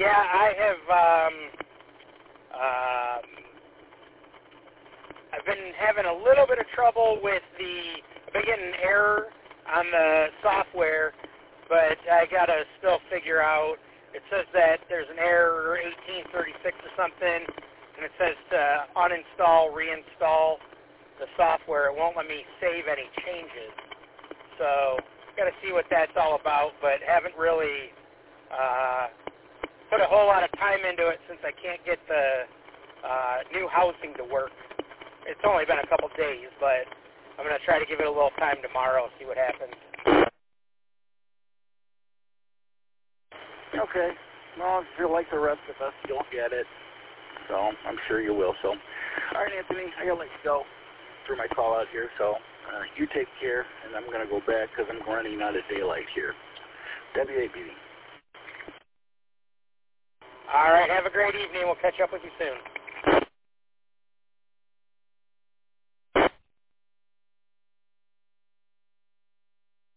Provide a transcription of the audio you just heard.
Yeah, I have. I've been having a little bit of trouble with I've been getting an error on the software, but I gotta still figure out. It says that there's an error 1836 or something, and it says to uninstall, reinstall the software. It won't let me save any changes. So gotta see what that's all about, but haven't really put a whole lot of time into it since I can't get the new housing to work. It's only been a couple days, but I'm going to try to give it a little time tomorrow, see what happens. Okay. Well, if you're like the rest of us, you'll get it. So I'm sure you will. So, all right, Anthony, I got to let you go through my call out here. So you take care, and I'm going to go back because I'm running out of daylight here. WABD. All right, have a great evening. We'll catch up with you soon.